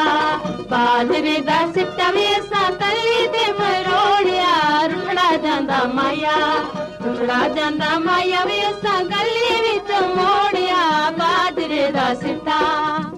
बाजरे दा सिट्टा वे असां तली ते मरोड़िया रुठड़ा जांदा माया वे असां गली विच मोड़िया बाजरे दा सिट्टा